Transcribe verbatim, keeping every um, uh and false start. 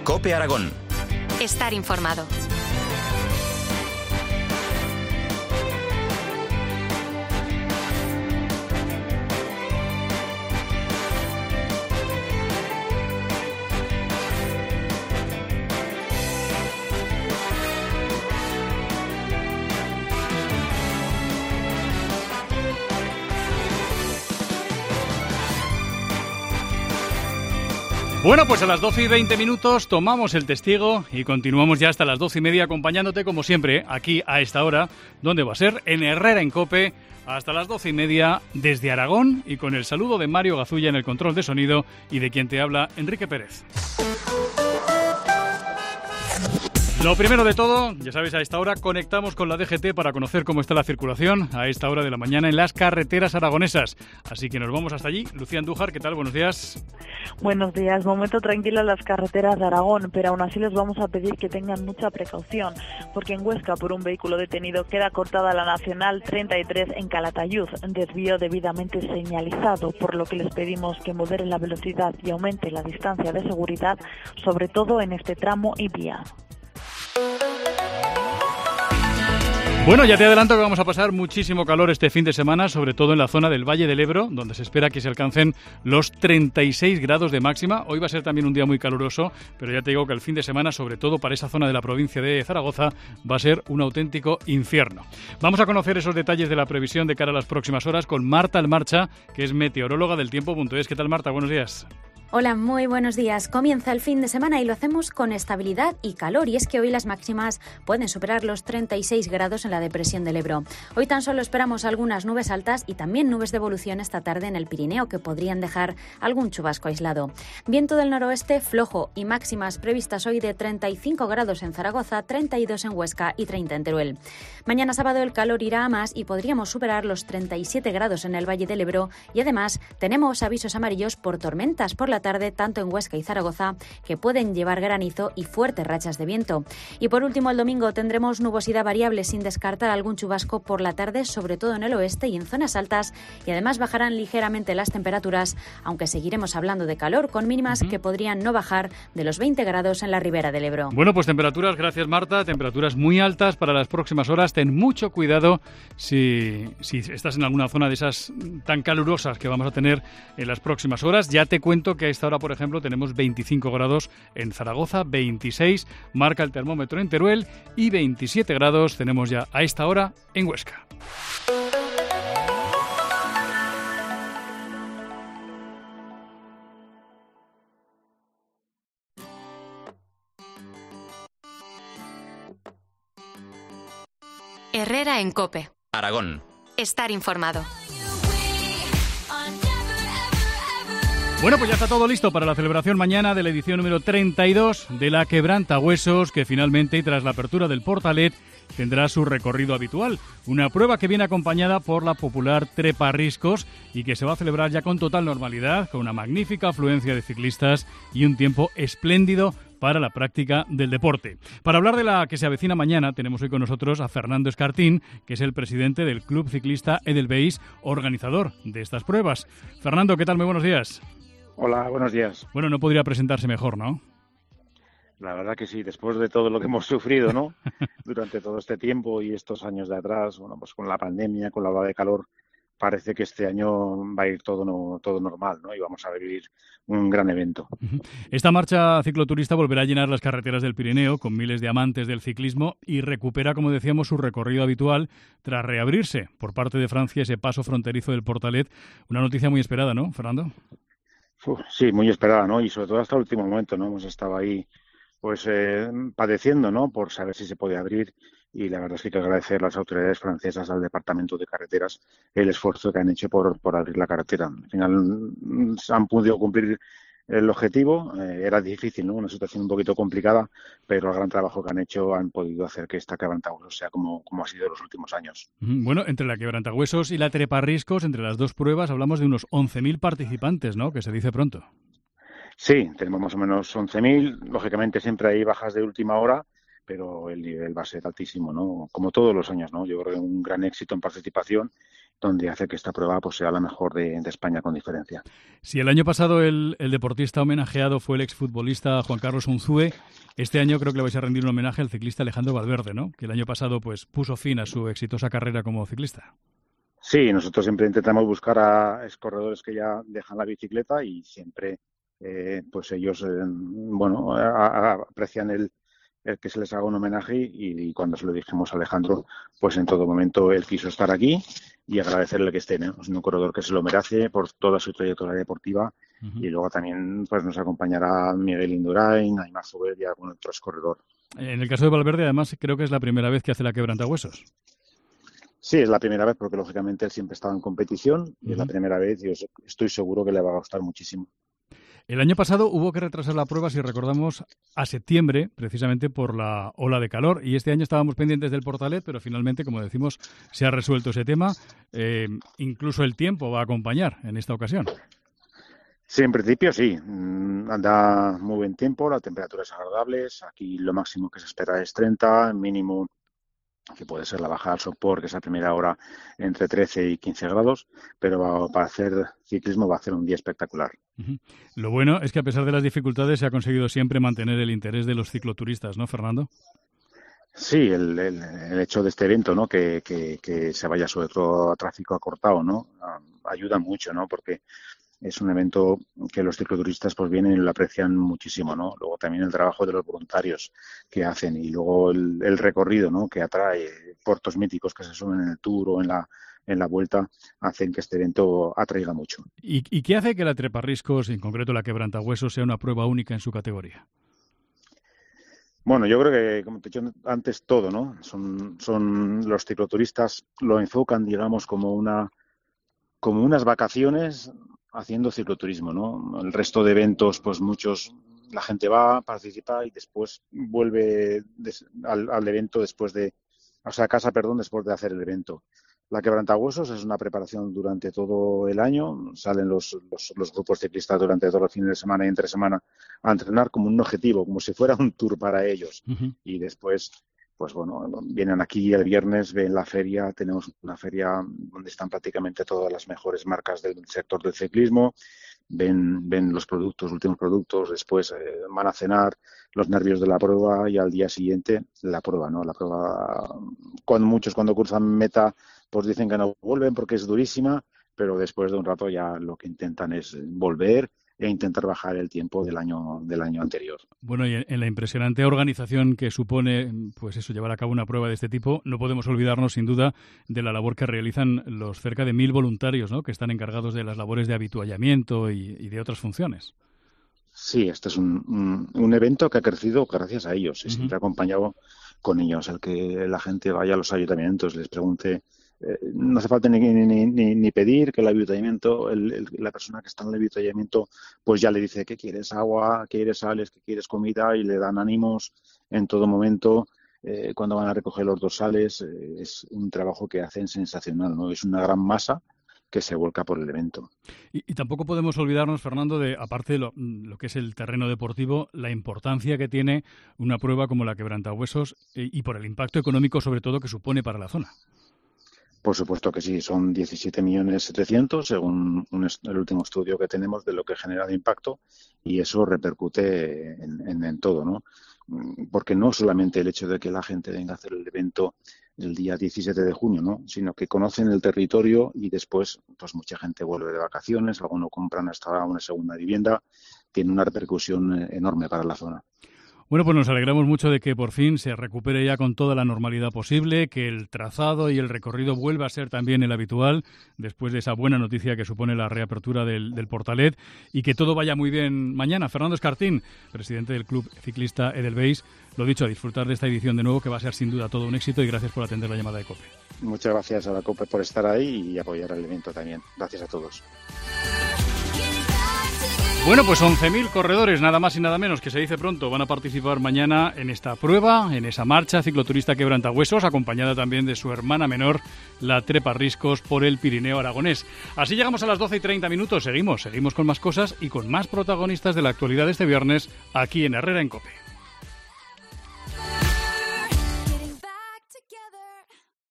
COPE Aragón. Estar informado. Bueno, pues a las doce y veinte minutos tomamos el testigo y continuamos ya hasta las doce y media acompañándote como siempre aquí a esta hora, donde va a ser en Herrera en COPE hasta las doce y media desde Aragón y con el saludo de Mario Gazulla en el control de sonido y de quien te habla, Enrique Pérez. Lo primero de todo, ya sabéis, a esta hora conectamos con la D G T para conocer cómo está la circulación a esta hora de la mañana en las carreteras aragonesas. Así que nos vamos hasta allí. Lucía Andújar, ¿qué tal? Buenos días. Buenos días. Momento tranquilo en las carreteras de Aragón, pero aún así les vamos a pedir que tengan mucha precaución, porque en Huesca, por un vehículo detenido, queda cortada la Nacional treinta y tres en Calatayud, desvío debidamente señalizado, por lo que les pedimos que moderen la velocidad y aumente la distancia de seguridad, sobre todo en este tramo y vía. Bueno, ya te adelanto que vamos a pasar muchísimo calor este fin de semana, sobre todo en la zona del Valle del Ebro, donde se espera que se alcancen los treinta y seis grados de máxima. Hoy va a ser también un día muy caluroso, pero ya te digo que el fin de semana, sobre todo para esa zona de la provincia de Zaragoza, va a ser un auténtico infierno. Vamos a conocer esos detalles de la previsión de cara a las próximas horas con Marta Almarcha, que es meteoróloga del tiempo punto es. ¿Qué tal, Marta? Buenos días. Hola, muy buenos días. Comienza el fin de semana y lo hacemos con estabilidad y calor, y es que hoy las máximas pueden superar los treinta y seis grados en la depresión del Ebro. Hoy tan solo esperamos algunas nubes altas y también nubes de evolución esta tarde en el Pirineo, que podrían dejar algún chubasco aislado. Viento del noroeste flojo y máximas previstas hoy de treinta y cinco grados en Zaragoza, treinta y dos en Huesca y treinta en Teruel. Mañana sábado el calor irá a más y podríamos superar los treinta y siete grados en el Valle del Ebro, y además tenemos avisos amarillos por tormentas por la tarde tanto en Huesca y Zaragoza, que pueden llevar granizo y fuertes rachas de viento. Y por último, el domingo tendremos nubosidad variable sin descartar algún chubasco por la tarde, sobre todo en el oeste y en zonas altas, y además bajarán ligeramente las temperaturas, aunque seguiremos hablando de calor con mínimas uh-huh. que podrían no bajar de los veinte grados en la ribera del Ebro. Bueno, pues temperaturas, gracias Marta, temperaturas muy altas para las próximas horas. Ten mucho cuidado si, si estás en alguna zona de esas tan calurosas que vamos a tener en las próximas horas. Ya te cuento que a esta hora, por ejemplo, tenemos veinticinco grados en Zaragoza, veintiséis marca el termómetro en Teruel y veintisiete grados tenemos ya a esta hora en Huesca. Herrera en COPE. Aragón. Estar informado. Bueno, pues ya está todo listo para la celebración mañana de la edición número treinta y dos de la Quebrantahuesos, que finalmente, y tras la apertura del Portalet, tendrá su recorrido habitual. Una prueba que viene acompañada por la popular Trepa Riscos y que se va a celebrar ya con total normalidad, con una magnífica afluencia de ciclistas y un tiempo espléndido para la práctica del deporte. Para hablar de la que se avecina mañana, tenemos hoy con nosotros a Fernando Escartín, que es el presidente del Club Ciclista Edelweiss, organizador de estas pruebas. Fernando, ¿qué tal? Muy buenos días. Hola, buenos días. Bueno, no podría presentarse mejor, ¿no? La verdad que sí, después de todo lo que hemos sufrido, ¿no? Durante todo este tiempo y estos años de atrás, bueno, pues con la pandemia, con la ola de calor, parece que este año va a ir todo no, todo normal, ¿no? Y vamos a vivir un gran evento. Esta marcha cicloturista volverá a llenar las carreteras del Pirineo con miles de amantes del ciclismo y recupera, como decíamos, su recorrido habitual tras reabrirse por parte de Francia ese paso fronterizo del Portalet. Una noticia muy esperada, ¿no, Fernando? Uf, sí, muy esperada, ¿no? Y sobre todo hasta el último momento, ¿no? Hemos estado ahí pues eh, padeciendo, ¿no? Por saber si se podía abrir, y la verdad es que hay que agradecer a las autoridades francesas, al Departamento de Carreteras, el esfuerzo que han hecho por, por abrir la carretera. Al final han podido cumplir el objetivo, eh, era difícil, ¿no? Una situación un poquito complicada, pero el gran trabajo que han hecho han podido hacer que esta Quebrantahuesos sea como, como ha sido en los últimos años. Bueno, entre la Quebrantahuesos y la Trepa Riscos, entre las dos pruebas, hablamos de unos once mil participantes, ¿no? Que se dice pronto. Sí, tenemos más o menos once mil. Lógicamente siempre hay bajas de última hora, pero el nivel va a ser altísimo, ¿no? Como todos los años, ¿no? Yo creo que un gran éxito en participación donde hace que esta prueba pues sea la mejor de, de España con diferencia. Si el año pasado el, el deportista homenajeado fue el exfutbolista Juan Carlos Unzúe, este año creo que le vais a rendir un homenaje al ciclista Alejandro Valverde, ¿no? Que el año pasado pues puso fin a su exitosa carrera como ciclista. Sí, nosotros siempre intentamos buscar a corredores que ya dejan la bicicleta y siempre eh, pues ellos eh, bueno a, a, aprecian el, el que se les haga un homenaje y, y cuando se lo dijimos a Alejandro, pues en todo momento él quiso estar aquí y agradecerle que esté, ¿no? Es un corredor que se lo merece por toda su trayectoria deportiva. Uh-huh. Y luego también pues nos acompañará Miguel Indurain, Aimar Sober y algún otro corredor. En el caso de Valverde, además, creo que es la primera vez que hace la quebrantahuesos. Sí, es la primera vez porque lógicamente él siempre estaba en competición y uh-huh. es la primera vez y estoy seguro que le va a gustar muchísimo. El año pasado hubo que retrasar la prueba, si recordamos, a septiembre, precisamente por la ola de calor. Y este año estábamos pendientes del Portalet, pero finalmente, como decimos, se ha resuelto ese tema. Eh, incluso el tiempo va a acompañar en esta ocasión. Sí, en principio sí. Anda muy buen tiempo, la temperatura es agradable. Aquí lo máximo que se espera es treinta, mínimo que puede ser la bajada al sopor, que es a primera hora entre trece y quince grados, pero para hacer ciclismo va a ser un día espectacular. Uh-huh. Lo bueno es que a pesar de las dificultades se ha conseguido siempre mantener el interés de los cicloturistas, ¿no, Fernando? Sí, el, el, el hecho de este evento, ¿no? Que, que, que se vaya sobre todo a tráfico acortado, ¿no? Ayuda mucho, ¿no? Porque es un evento que los cicloturistas pues vienen y lo aprecian muchísimo, ¿no? Luego también el trabajo de los voluntarios que hacen y luego el, el recorrido, ¿no? Que atrae, puertos míticos que se suben en el Tour o en la en la vuelta, hacen que este evento atraiga mucho. ¿Y, y qué hace que la treparriscos, en concreto la quebrantahuesos, sea una prueba única en su categoría? Bueno, yo creo que, como te he dicho antes, todo, ¿no? Son, son los cicloturistas lo enfocan, digamos, como una como unas vacaciones haciendo cicloturismo, ¿no? El resto de eventos, pues muchos, la gente va, participa y después vuelve des, al, al evento después de, o sea, a casa, perdón, después de hacer el evento. La quebrantahuesos es una preparación durante todo el año. Salen los, los, los grupos ciclistas durante todos los fines de semana y entre semana a entrenar como un objetivo, como si fuera un tour para ellos. Uh-huh. Y después, pues bueno, vienen aquí el viernes, ven la feria. Tenemos una feria donde están prácticamente todas las mejores marcas del sector del ciclismo. Ven, ven los productos, últimos productos, después eh, van a cenar, los nervios de la prueba y al día siguiente la prueba, ¿no? La prueba, cuando muchos cuando cruzan meta, pues dicen que no vuelven porque es durísima, pero después de un rato ya lo que intentan es volver e intentar bajar el tiempo del año del año anterior. Bueno, y en la impresionante organización que supone, pues eso, llevar a cabo una prueba de este tipo, no podemos olvidarnos sin duda de la labor que realizan los cerca de mil voluntarios, ¿no? Que están encargados de las labores de habituallamiento y, y de otras funciones. Sí, este es un, un, un evento que ha crecido gracias a ellos y uh-huh. siempre acompañado con ellos. El que la gente vaya a los ayuntamientos, les pregunte. Eh, no hace falta ni, ni, ni, ni pedir que el avituallamiento, el, el, la persona que está en el avituallamiento, pues ya le dice que quieres agua, que quieres sales, que quieres comida y le dan ánimos en todo momento. Eh, cuando van a recoger los dorsales, eh, es un trabajo que hacen sensacional, ¿no? Es una gran masa que se vuelca por el evento. Y, y tampoco podemos olvidarnos, Fernando, de, aparte de lo, lo que es el terreno deportivo, la importancia que tiene una prueba como la quebrantahuesos y, y por el impacto económico, sobre todo, que supone para la zona. Por supuesto que sí, son diecisiete millones setecientos según un, el último estudio que tenemos de lo que genera de impacto y eso repercute en, en, en todo, ¿no? Porque no solamente el hecho de que la gente venga a hacer el evento el día diecisiete de junio, ¿no? Sino que conocen el territorio y después pues mucha gente vuelve de vacaciones, algunos compran hasta una segunda vivienda, tiene una repercusión enorme para la zona. Bueno, pues nos alegramos mucho de que por fin se recupere ya con toda la normalidad posible, que el trazado y el recorrido vuelva a ser también el habitual, después de esa buena noticia que supone la reapertura del, del Portalet, y que todo vaya muy bien mañana. Fernando Escartín, presidente del Club Ciclista Edelweiss, lo dicho, a disfrutar de esta edición de nuevo, que va a ser sin duda todo un éxito, y gracias por atender la llamada de COPE. Muchas gracias a la COPE por estar ahí y apoyar el evento también. Gracias a todos. Bueno, pues once mil corredores, nada más y nada menos, que se dice pronto, van a participar mañana en esta prueba, en esa marcha cicloturista quebrantahuesos, acompañada también de su hermana menor, la treparriscos por el Pirineo aragonés. Así llegamos a las doce y treinta minutos, seguimos, seguimos con más cosas y con más protagonistas de la actualidad de este viernes, aquí en Herrera en COPE.